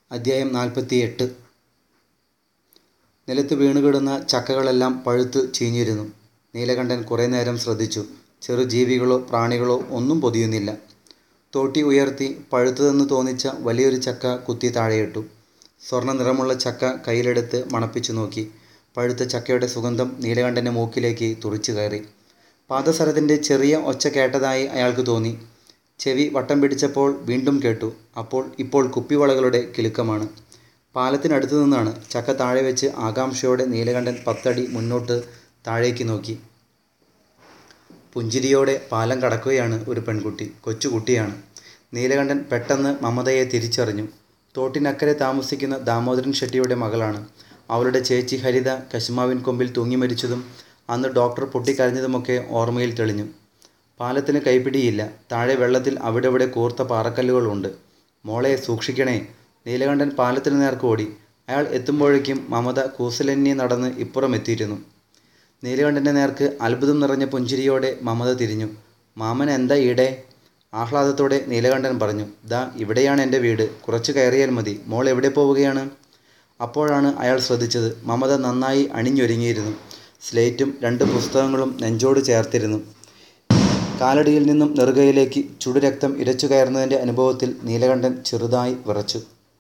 അദ്ധ്യായം 48. നിലത്ത് വീണുകിടന്ന ചക്കകളെല്ലാം പഴുത്ത് ചീഞ്ഞിരുന്നു. നീലകണ്ഠൻ കുറേ നേരം ശ്രദ്ധിച്ചു. ചെറുജീവികളോ പ്രാണികളോ ഒന്നും പൊതിയുന്നില്ല. തോട്ടി ഉയർത്തി പഴുത്തതെന്ന് തോന്നിച്ച വലിയൊരു ചക്ക കുത്തി താഴെയിട്ടു. സ്വർണ്ണ നിറമുള്ള ചക്ക കയ്യിലെടുത്ത് മണപ്പിച്ചു നോക്കി. പഴുത്ത ചക്കയുടെ സുഗന്ധം നീലകണ്ഠൻ്റെ മൂക്കിലേക്ക് തുറിച്ചു കയറി. പാദസരത്തിൻ്റെ ചെറിയ ഒച്ച കേട്ടതായി അയാൾക്ക് തോന്നി. ചെവി വട്ടം പിടിച്ചപ്പോൾ വീണ്ടും കേട്ടു. ഇപ്പോൾ കുപ്പിവളകളുടെ കിലുക്കമാണ്. പാലത്തിനടുത്തു നിന്നാണ്. ചക്ക താഴെ വെച്ച് ആകാംക്ഷയോടെ നീലകണ്ഠൻ 10 അടി മുന്നോട്ട് താഴേക്ക് നോക്കി. പുഞ്ചിരിയോടെ പാലം കടക്കുകയാണ് ഒരു പെൺകുട്ടി. കൊച്ചുകുട്ടിയാണ്. നീലകണ്ഠൻ പെട്ടെന്ന് മമതയെ തിരിച്ചറിഞ്ഞു. തോട്ടിനക്കരെ താമസിക്കുന്ന ദാമോദരൻ ഷെട്ടിയുടെ മകളാണ്. അവളുടെ ചേച്ചി ഹരിത കശുമാവിൻ കൊമ്പിൽ തൂങ്ങി മരിച്ചതും അന്ന് ഡോക്ടർ പൊട്ടിക്കരഞ്ഞതുമൊക്കെ ഓർമ്മയിൽ തെളിഞ്ഞു. പാലത്തിന് കൈപ്പിടിയില്ല. താഴെ വെള്ളത്തിൽ അവിടെവിടെ കൂർത്ത പാറക്കല്ലുകളുണ്ട്. മോളെ സൂക്ഷിക്കണേ. നീലകണ്ഠൻ പാലത്തിന് നേർക്ക് ഓടി. അയാൾ എത്തുമ്പോഴേക്കും മമത കൂസലന്യെ നടന്ന് ഇപ്പുറം എത്തിയിരുന്നു. നീലകണ്ഠൻ്റെ നേർക്ക് അത്ഭുതം നിറഞ്ഞ പുഞ്ചിരിയോടെ മമത തിരിഞ്ഞു. മാമൻ എന്താ ഈടെ? ആഹ്ലാദത്തോടെ നീലകണ്ഠൻ പറഞ്ഞു. ദാ ഇവിടെയാണ് എൻ്റെ വീട്. കുറച്ച് കയറിയാൽ മതി. മോൾ എവിടെ പോവുകയാണ്? അപ്പോഴാണ് അയാൾ ശ്രദ്ധിച്ചത്. മമത നന്നായി അണിഞ്ഞൊരുങ്ങിയിരുന്നു. സ്ലേറ്റും 2 പുസ്തകങ്ങളും നെഞ്ചോട് ചേർത്തിരുന്നു. കാലടിയിൽ നിന്നും നെറുകയിലേക്ക് ചുടുരക്തം ഇരച്ചു കയറുന്നതിൻ്റെ അനുഭവത്തിൽ നീലകണ്ഠൻ ചെറുതായി വിറച്ചു.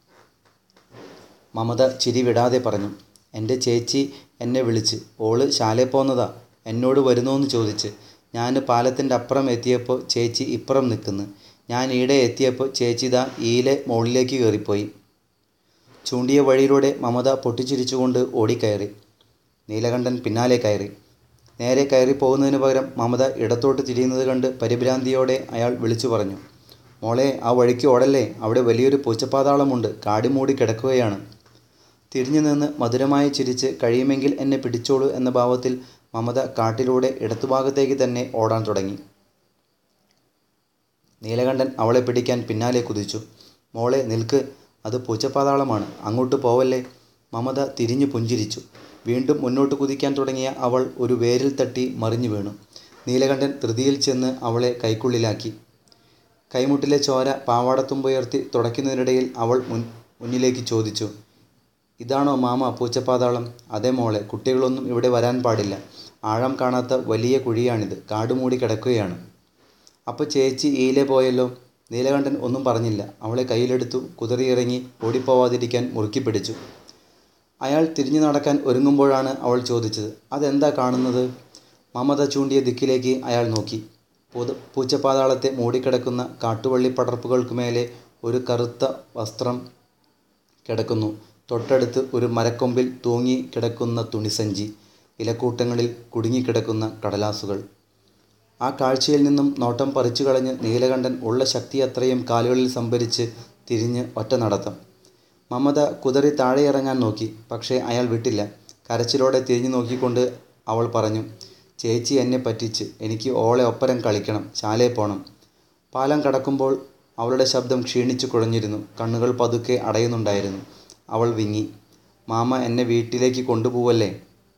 മമത ചിരി വിടാതെ പറഞ്ഞു. എൻ്റെ ചേച്ചി എന്നെ വിളിച്ച്. ഓള് ശാലേ പോന്നതാ. എന്നോട് വരുന്നോന്ന് ചോദിച്ച്. ഞാൻ പാലത്തിൻ്റെ അപ്പുറം എത്തിയപ്പോൾ ചേച്ചി ഇപ്പുറം നിൽക്കുന്നു. ഞാൻ ഈടെ എത്തിയപ്പോൾ ചേച്ചി ദാ ഈലെ മുകളിലേക്ക് കയറിപ്പോയി. ചൂണ്ടിയ വഴിയിലൂടെ മമത പൊട്ടിച്ചിരിച്ചുകൊണ്ട് ഓടിക്കയറി. നീലകണ്ഠൻ പിന്നാലെ കയറി. നേരെ കയറി പോകുന്നതിന് പകരം മമത ഇടത്തോട്ട് തിരിയുന്നത് കണ്ട് പരിഭ്രാന്തിയോടെ അയാൾ വിളിച്ചു പറഞ്ഞു. മോളെ, ആ വഴിക്ക് ഓടല്ലേ. അവിടെ വലിയൊരു പൂച്ചപ്പാതാളമുണ്ട്. കാടി മൂടി കിടക്കുകയാണ്. തിരിഞ്ഞു നിന്ന് മധുരമായി ചിരിച്ച് കഴിയുമെങ്കിൽ എന്നെ പിടിച്ചോളൂ എന്ന ഭാവത്തിൽ മമത കാട്ടിലൂടെ ഇടത്തുഭാഗത്തേക്ക് തന്നെ ഓടാൻ തുടങ്ങി. നീലകണ്ഠൻ അവളെ പിടിക്കാൻ പിന്നാലെ കുതിച്ചു. മോളെ നിൽക്ക്, അത് പൂച്ചപ്പാതാളമാണ്. അങ്ങോട്ട് പോവല്ലേ. മമത തിരിഞ്ഞു പുഞ്ചിരിച്ചു. വീണ്ടും മുന്നോട്ട് കുതിക്കാൻ തുടങ്ങിയ അവൾ ഒരു വേരിൽ തട്ടി മറിഞ്ഞു വീണു. നീലകണ്ഠൻ ധൃതിയിൽ ചെന്ന് അവളെ കൈക്കുള്ളിലാക്കി. കൈമുട്ടിലെ ചോര പാവാടത്തുമ്പുയർത്തി തുടയ്ക്കുന്നതിനിടയിൽ അവൾ മുന്നിലേക്ക് ചോദിച്ചു. ഇതാണോ മാമ പൂച്ചപ്പാതാളം? അതെ മോളെ. കുട്ടികളൊന്നും ഇവിടെ വരാൻ പാടില്ല. ആഴം കാണാത്ത വലിയ കുഴിയാണിത്. കാടുമൂടി കിടക്കുകയാണ്. അപ്പോൾ ചേച്ചി ഈലെ പോയല്ലോ. നീലകണ്ഠൻ ഒന്നും പറഞ്ഞില്ല. അവളെ കയ്യിലെടുത്തു. കുതറിയിറങ്ങി ഓടിപ്പോവാതിരിക്കാൻ മുറുക്കി പിടിച്ചു. അയാൾ തിരിഞ്ഞു നടക്കാൻ ഒരുങ്ങുമ്പോഴാണ് അവൾ ചോദിച്ചത്. അതെന്താ കാണുന്നത്? മമത ചൂണ്ടിയ ദിക്കിലേക്ക് അയാൾ നോക്കി. പൂച്ചപ്പാതാളത്തെ മൂടിക്കിടക്കുന്ന കാട്ടുവള്ളിപ്പടർപ്പുകൾക്കുമേലെ ഒരു കറുത്ത വസ്ത്രം കിടക്കുന്നു. തൊട്ടടുത്ത് ഒരു മരക്കൊമ്പിൽ തൂങ്ങി കിടക്കുന്ന തുണിസഞ്ചി. ഇലക്കൂട്ടങ്ങളിൽ കുടുങ്ങിക്കിടക്കുന്ന കടലാസുകൾ. ആ കാഴ്ചയിൽ നിന്നും നോട്ടം പറിച്ചു കളഞ്ഞ് നീലകണ്ഠൻ ഉള്ള ശക്തി അത്രയും കാലുകളിൽ സംഭരിച്ച് തിരിഞ്ഞ് ഒറ്റ നടത്തം. മമത കുതറി താഴെ ഇറങ്ങാൻ നോക്കി. പക്ഷേ അയാൾ വിട്ടില്ല. കരച്ചിലോടെ തിരിഞ്ഞു നോക്കിക്കൊണ്ട് അവൾ പറഞ്ഞു. ചേച്ചി എന്നെ പറ്റിച്ച്. എനിക്ക് ഓളെ ഒപ്പരം കളിക്കണം. ശാലേ പോണം. പാലം കടക്കുമ്പോൾ അവളുടെ ശബ്ദം ക്ഷീണിച്ചു കുഴഞ്ഞിരുന്നു. കണ്ണുകൾ പതുക്കെ അടയുന്നുണ്ടായിരുന്നു. അവൾ വിങ്ങി. മാമ എന്നെ വീട്ടിലേക്ക് കൊണ്ടുപോവല്ലേ?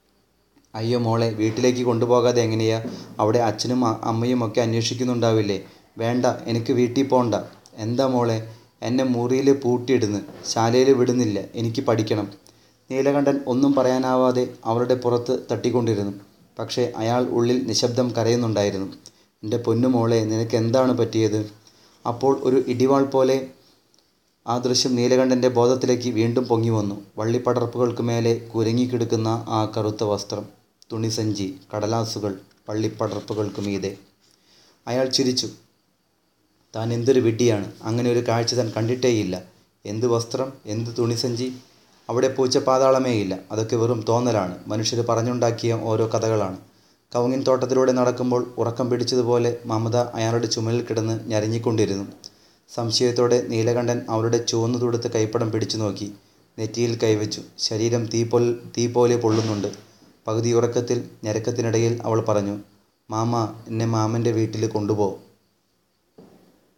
അയ്യോ മോളെ, വീട്ടിലേക്ക് കൊണ്ടുപോകാതെ എങ്ങനെയാ? അവിടെ അച്ഛനും അമ്മയും ഒക്കെ അന്വേഷിക്കുന്നുണ്ടാവില്ലേ? വേണ്ട, എനിക്ക് വീട്ടിൽ പോണ്ട. എന്താ മോളെ? എന്നെ മുറിയിൽ പൂട്ടിയിടുന്ന്. ശാലയിൽ വിടുന്നില്ല. എനിക്ക് പഠിക്കണം. നീലകണ്ഠൻ ഒന്നും പറയാനാവാതെ അവളുടെ പുറത്ത് തട്ടിക്കൊണ്ടിരുന്നു. പക്ഷേ അയാൾ ഉള്ളിൽ നിശബ്ദം കരയുന്നുണ്ടായിരുന്നു. എൻ്റെ പൊന്നുമോളെ, നിനക്ക് എന്താണ് പറ്റിയത്? അപ്പോൾ ഒരു ഇടിവാൾ പോലെ ആ ദൃശ്യം നീലകണ്ഠൻ്റെ ബോധത്തിലേക്ക് വീണ്ടും പൊങ്ങി വന്നു. വള്ളിപ്പടർപ്പുകൾക്ക് മേലെ കുരുങ്ങിക്കിടക്കുന്ന ആ കറുത്ത വസ്ത്രം, തുണിസഞ്ചി, കടലാസുകൾ, വള്ളിപ്പടർപ്പുകൾക്ക് മീതെ. അയാൾ ചിരിച്ചു. താൻ എന്തൊരു വിഡ്ഢിയാണ്. അങ്ങനെ ഒരു കാഴ്ച താൻ കണ്ടിട്ടേയില്ല. എന്ത് വസ്ത്രം, എന്ത് തുണിസഞ്ചി? അവിടെ പൂച്ചപ്പാതാളമേയില്ല. അതൊക്കെ വെറും തോന്നലാണ്. മനുഷ്യർ പറഞ്ഞുണ്ടാക്കിയ ഓരോ കഥകളാണ്. കവുങ്ങിൻ തോട്ടത്തിലൂടെ നടക്കുമ്പോൾ ഉറക്കം പിടിച്ചതുപോലെ മമത അയാളുടെ ചുമലിൽ കിടന്ന് ഞരങ്ങിക്കൊണ്ടിരുന്നു. സംശയത്തോടെ നീലകണ്ഠൻ അവളുടെ ചുവന്നു തുടുത്ത കൈപ്പടം പിടിച്ചു നോക്കി. നെറ്റിയിൽ കൈവച്ചു. ശരീരം തീ പോലെ പൊള്ളുന്നുണ്ട്. പകുതി ഉറക്കത്തിൽ ഞരക്കത്തിനിടയിൽ അവൾ പറഞ്ഞു. മാമ, എന്നെ മാമൻ്റെ വീട്ടിൽ കൊണ്ടുപോ.